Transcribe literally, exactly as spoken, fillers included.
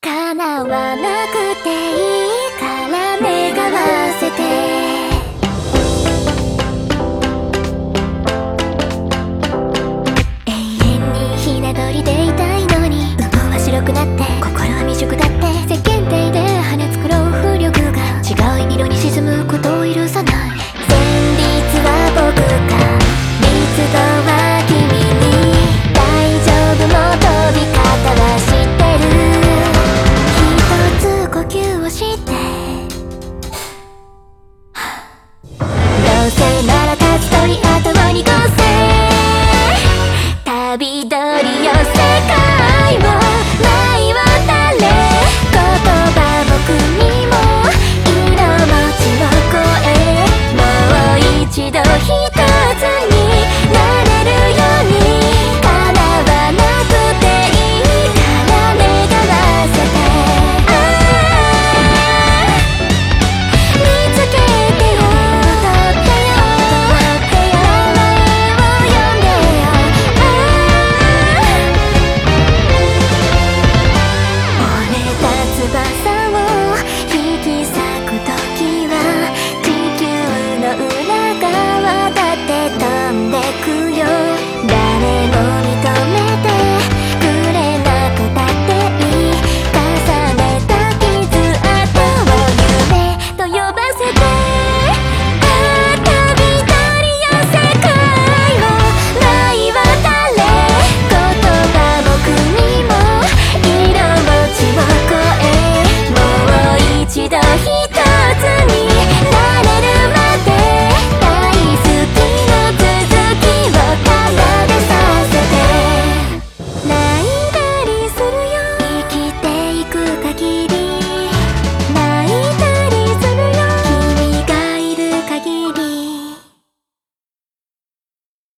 叶わなくていいから願わせて、永遠にひな鳥でいたいのに、羽は白くなって心は未熟だって、世間体で羽繕う浮力が違う色に沈むことを許さない。旋律は僕か密度は君に、大丈夫も飛び方は知ってる。一つ呼吸をしてどうせな